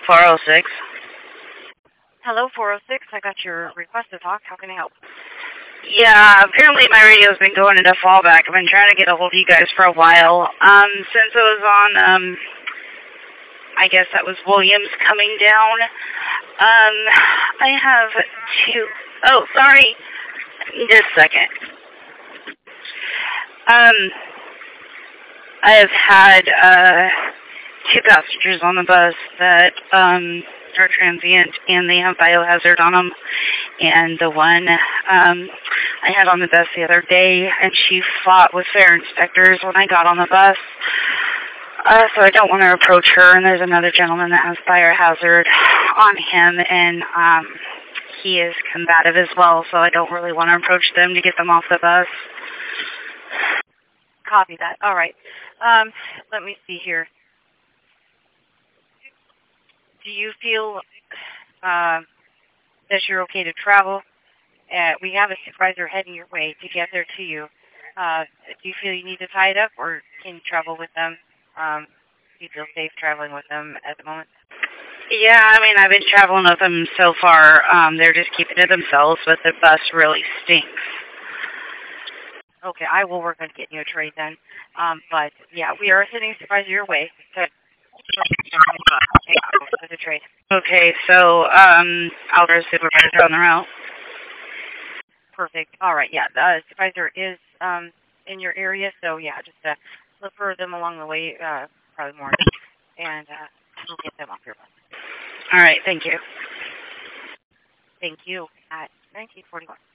406. Hello, 406. I got your request to talk. How can I help? Yeah, apparently my radio's been going into fallback. I've been trying to get a hold of you guys for a while. Since it was on, I guess that was Williams coming down. I have two. Oh, sorry. Just a second. I have had, two passengers on the bus that, are transient, and they have biohazard on them. And the one I had on the bus the other day, and she fought with fare inspectors when I got on the bus. So I don't want to approach her. And there's another gentleman that has biohazard on him, and he is combative as well. So I don't really want to approach them to get them off the bus. Copy that. All right. Let me see here. Do you feel that you're okay to travel? We have a supervisor heading your way to get there to you. Do you feel you need to tie it up, or can you travel with them? Do you feel safe traveling with them at the moment? Yeah, I mean, I've been traveling with them so far. They're just keeping to themselves, but the bus really stinks. Okay, I will work on getting you a trade then. But, yeah, we are sending a supervisor your way to the trade. Okay, so I'll go to supervisor on the route. Perfect. All right, yeah, the supervisor is in your area, so, yeah, just look for them along the way, probably morning, and we'll get them off your bus. All right, thank you. Thank you. At 1941.